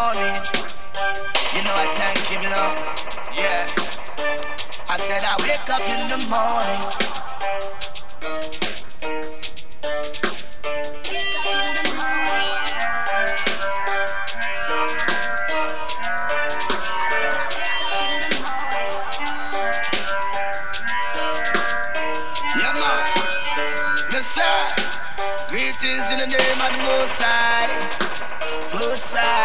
morning. You know I thank him, you know. Yeah. I said I wake up in the morning. Yeah, man. Messiah. Greetings in the name of the Most High. Most High.